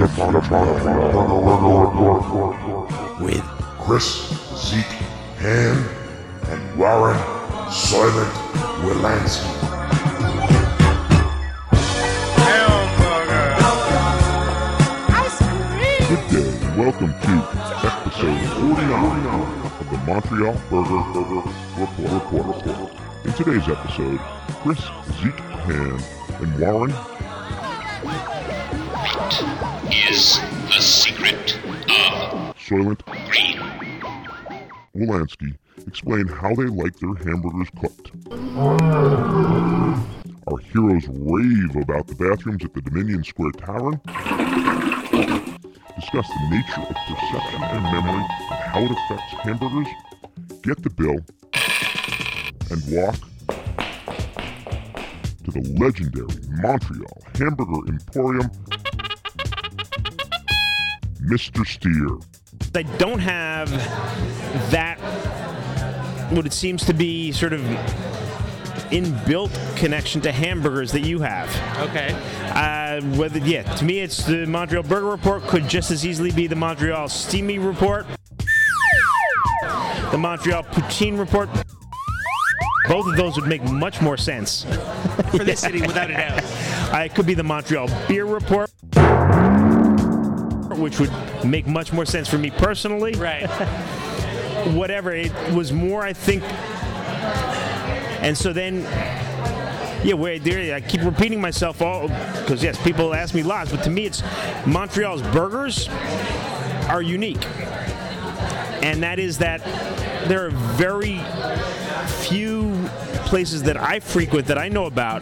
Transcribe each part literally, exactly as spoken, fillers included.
With Chris, Zeke, Han, and Warren Soylent Wilansky. Good day, and welcome to episode forty-nine of the Montreal Burger Report. Report. In today's episode, Chris, Zeke, Han, and Warren. What is the secret of Soylent Green? Wilansky explain how they like their hamburgers cooked. Our heroes rave about the bathrooms at the Dominion Square Tavern. Discuss the nature of perception and memory and how it affects hamburgers. Get the bill and walk to the legendary Montreal Hamburger Emporium, Mister Steer. I don't have that, what it seems to be sort of inbuilt connection to hamburgers that you have. Okay. Uh, whether yeah, to me it's the Montreal Burger Report, could just as easily be the Montreal Steamy Report, the Montreal Poutine Report. Both of those would make much more sense For this city, without a doubt. Uh, it could be the Montreal Beer Report, which would make much more sense for me personally. Right. Whatever, it was more, I think. And so then, yeah, wait, there, I keep repeating myself all because yes, people ask me lots, but to me, it's Montreal's burgers are unique, and that is that there are very few places that I frequent that I know about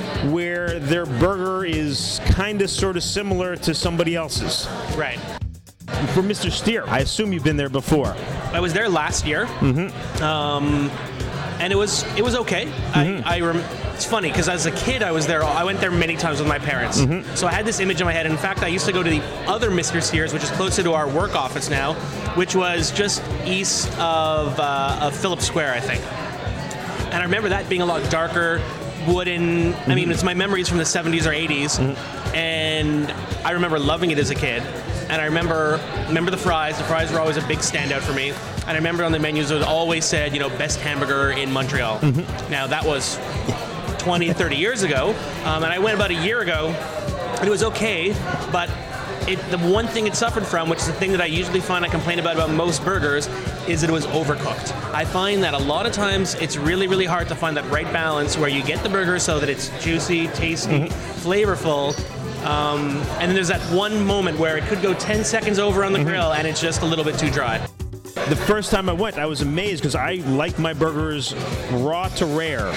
where their burger is kind of sort of similar to somebody else's. Right. For Mister Steer, I assume you've been there before. I was there last year. Mm-hmm. Um, and it was it was okay. Mm-hmm. I, I rem- it's funny because as a kid I was there. I went there many times with my parents. Mm-hmm. So I had this image in my head. In fact, I used to go to the other Mister Steers, which is closer to our work office now, which was just east of uh, of Phillips Square, I think. And I remember that being a lot darker, wooden. Mm-hmm. I mean, it's my memories from the seventies or eighties, mm-hmm. and I remember loving it as a kid. And I remember remember the fries. The fries were always a big standout for me. And I remember on the menus it always said, you know, best hamburger in Montreal. Mm-hmm. Now, that was twenty, thirty years ago. Um, and I went about a year ago, and it was okay. But it, the one thing it suffered from, which is the thing that I usually find I complain about about most burgers, is that it was overcooked. I find that a lot of times it's really, really hard to find that right balance where you get the burger so that it's juicy, tasty, mm-hmm. flavorful. Um, and then there's that one moment where it could go ten seconds over on the mm-hmm. grill and it's just a little bit too dry. The first time I went, I was amazed because I like my burgers raw to rare,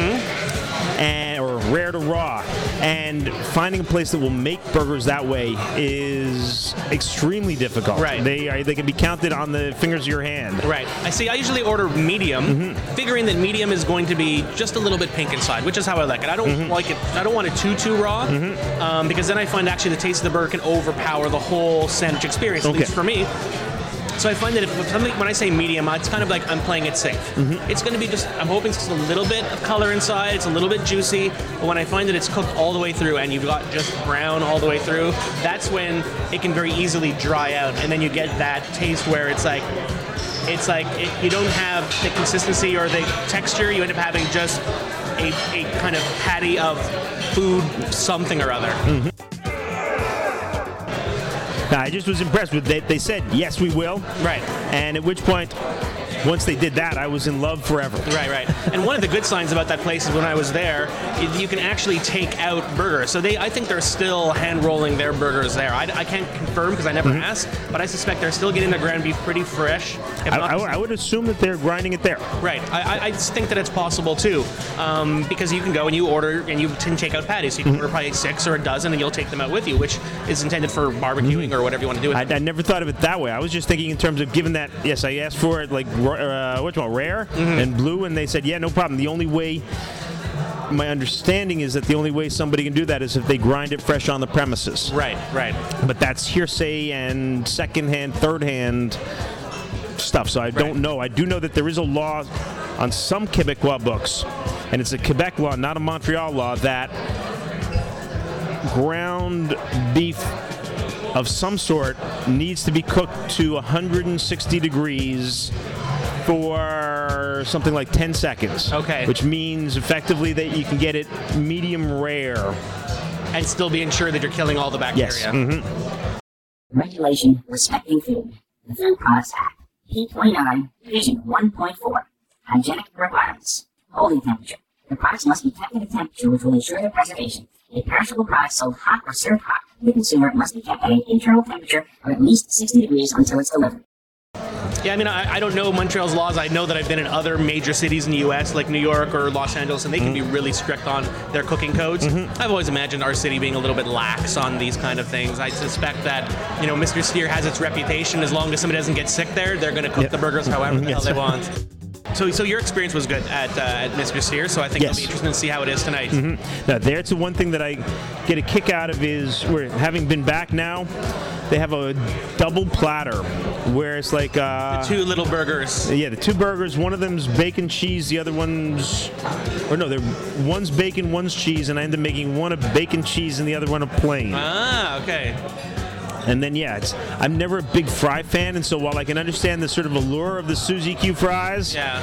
mm-hmm. and or rare to raw. And finding a place that will make burgers that way is extremely difficult. Right. They are, they can be counted on the fingers of your hand. Right. I see. I usually order medium, mm-hmm. figuring that medium is going to be just a little bit pink inside, which is how I like it. I don't mm-hmm. like it. I don't want it too too raw, mm-hmm. um, because then I find actually the taste of the burger can overpower the whole sandwich experience. At okay. least for me. So I find that if something, when I say medium, it's kind of like I'm playing it safe. Mm-hmm. It's going to be just, I'm hoping it's just a little bit of color inside, it's a little bit juicy, but when I find that it's cooked all the way through and you've got just brown all the way through, that's when it can very easily dry out, and then you get that taste where it's like, it's like it, you don't have the consistency or the texture, you end up having just a, a kind of patty of food something or other. Mm-hmm. I just was impressed with they, they said, yes, we will. Right. And at which point, once they did that, I was in love forever. Right, right. And one of the good signs about that place is when I was there, you can actually take out burgers. So they, I think they're still hand-rolling their burgers there. I, I can't confirm because I never mm-hmm. asked, but I suspect they're still getting their ground beef pretty fresh. I, I, I would assume that they're grinding it there. Right. I, I think that it's possible, too, um, because you can go and you order and you can take out patties. So you can mm-hmm. order probably six or a dozen, and you'll take them out with you, which is intended for barbecuing mm-hmm. or whatever you want to do with I, it. I never thought of it that way. I was just thinking in terms of given that, yes, I asked for it, like, uh, what's it, rare mm-hmm. and blue, and they said, yeah, no problem. The only way, my understanding is that the only way somebody can do that is if they grind it fresh on the premises. Right, right. But that's hearsay and second-hand, third-hand stuff, so I right. don't know. I do know that there is a law on some Quebecois books, and it's a Quebec law, not a Montreal law, that ground beef of some sort needs to be cooked to one hundred sixty degrees for something like ten seconds. Okay. Which means effectively that you can get it medium rare. And still being sure that you're killing all the bacteria. Yes. Mm-hmm. Regulation Respecting Food, the Food Products Act, P twenty-nine, Division one point four, Hygienic Requirements, Holding Temperature. The products must be kept at a temperature which will ensure their preservation. A perishable product sold hot or served hot to the consumer must be kept at an internal temperature of at least sixty degrees until it's delivered. Yeah, I mean, I, I don't know Montreal's laws. I know that I've been in other major cities in the U S, like New York or Los Angeles, and they can mm-hmm. be really strict on their cooking codes. Mm-hmm. I've always imagined our city being a little bit lax on these kind of things. I suspect that, you know, Mister Steer has its reputation. As long as somebody doesn't get sick there, they're going to cook yep. the burgers however the hell they want. So, so your experience was good at uh, at Mister Steer, so I think yes. it'll be interesting to see how it is tonight. Mm-hmm. Now, there's the one thing that I get a kick out of is, we're having been back now, they have a double platter where it's like uh, the two little burgers. Yeah, the two burgers. One of them's bacon cheese, the other one's, or no, they're one's bacon, one's cheese, and I end up making one a bacon cheese and the other one a plain. Ah, okay. And then, yeah, it's, I'm never a big fry fan, and so while I can understand the sort of allure of the Suzy Q fries, yeah,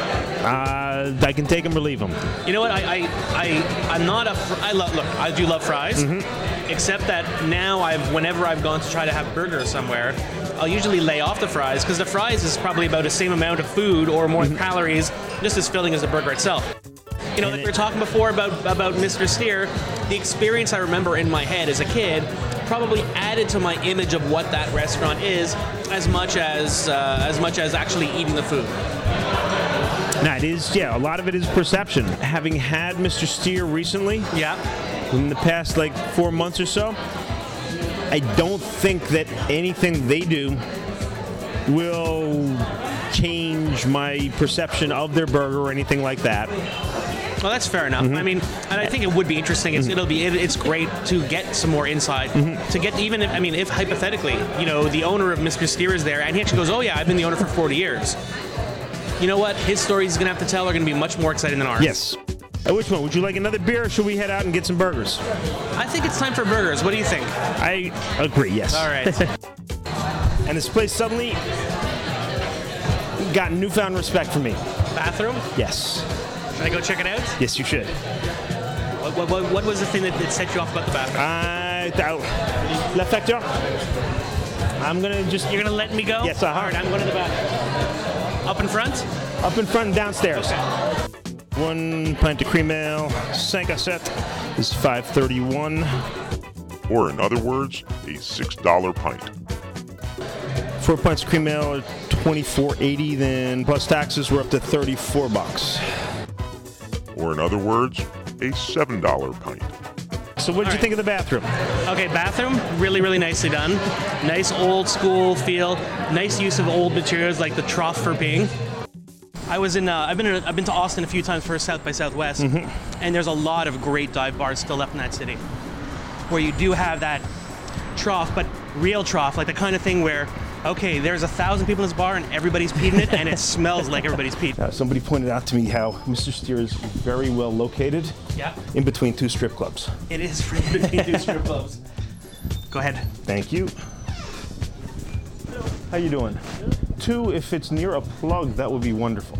uh, I can take them or leave them. You know what? I, I, I, I'm not a. Fr- I love. Look, I do love fries, mm-hmm. except that now I've, whenever I've gone to try to have burgers somewhere, I'll usually lay off the fries because the fries is probably about the same amount of food or more mm-hmm. calories, just as filling as the burger itself. You know, like we were talking before about about Mister Steer, the experience I remember in my head as a kid probably added to my image of what that restaurant is, as much as uh, as much as actually eating the food. Now it is, yeah, a lot of it is perception. Having had Mister Steer recently, yeah, in the past like four months or so, I don't think that anything they do will change my perception of their burger or anything like that. Well, that's fair enough. Mm-hmm. I mean, and I think it would be interesting. It's, mm-hmm. It'll be. It, it's great to get some more insight. Mm-hmm. To get even, if, I mean, if hypothetically, you know, the owner of Mister Steer is there, and he actually goes, "Oh yeah, I've been the owner for forty years." You know what? His stories he's gonna have to tell are gonna be much more exciting than ours. Yes. Uh, which one? Would you like another beer, or should we head out and get some burgers? I think it's time for burgers. What do you think? I agree. Yes. All right. And this place suddenly got newfound respect for me. Bathroom? Yes. Should I go check it out? Yes, you should. What, what, what was the thing that, that set you off about the bathroom? Uh, La Facture. I'm going to just... You're going to let me go? Yes, uh-huh. All right, I'm going to the bathroom. Up in front? Up in front and downstairs. Okay. One pint of cream ale, cinq à sept is five thirty-one. Or in other words, a six dollar pint. Four pints of cream ale are twenty-four eighty, then plus taxes we're up to thirty-four bucks. Or in other words, a seven dollar pint. So what did you right. think of the bathroom? Okay, bathroom, really, really nicely done. Nice old school feel. Nice use of old materials like the trough for peeing. I was in. Uh, I've been. In, I've been to Austin a few times for South by Southwest, mm-hmm. and there's a lot of great dive bars still left in that city, where you do have that trough, but real trough, like the kind of thing where, okay, there's a thousand people in this bar and everybody's peed in it, and it smells like everybody's peed. Uh, somebody pointed out to me how Mister Steer is very well located. Yeah. In between two strip clubs. It is in between two strip clubs. Go ahead. Thank you. How you doing? Two, if it's near a plug, that would be wonderful.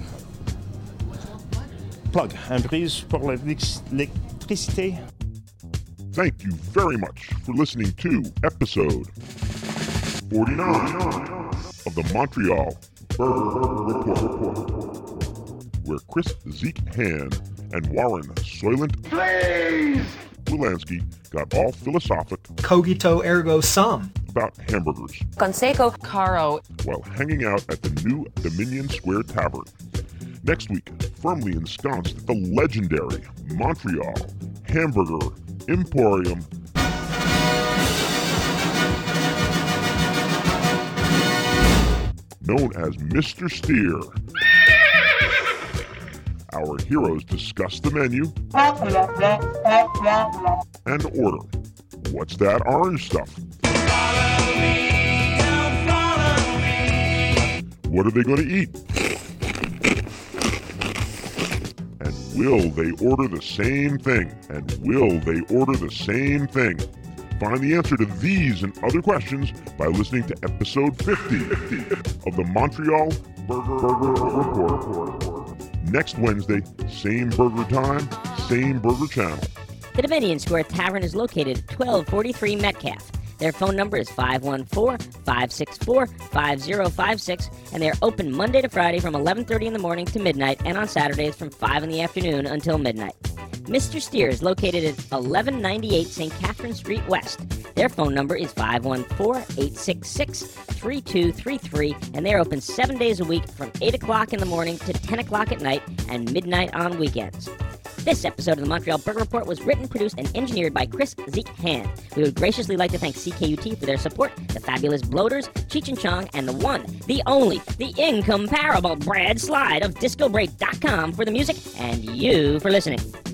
Plug. Un prise pour l'électricité. Thank you very much for listening to episode forty-nine of the Montreal Burger Report, where Chris Zeke Hand and Warren Soylent Please! Wilansky got all philosophic cogito ergo sum about hamburgers Consejo Caro while hanging out at the new Dominion Square Tavern. Next week, firmly ensconced at the legendary Montreal Hamburger Emporium. Known as Mister Steer. Our heroes discuss the menu and order. What's that orange stuff? What are they going to eat? And will they order the same thing? And will they order the same thing? Find the answer to these and other questions by listening to episode fifty of the Montreal Burger, Burger Report. Next Wednesday, same burger time, same burger channel. The Dominion Square Tavern is located at twelve forty-three Metcalf. Their phone number is five one four, five six four, five zero five six, and they are open Monday to Friday from eleven thirty in the morning to midnight, and on Saturdays from five in the afternoon until midnight. Mister Steer is located at eleven ninety-eight Saint Catherine Street West. Their phone number is five one four, eight six six, three two three three, and they're open seven days a week from eight o'clock in the morning to ten o'clock at night and midnight on weekends. This episode of the Montreal Burger Report was written, produced, and engineered by Chris Zeke Hand. We would graciously like to thank C K U T for their support, the fabulous Bloaters, Cheech and Chong, and the one, the only, the incomparable Brad Slide of disco break dot com for the music, and you for listening.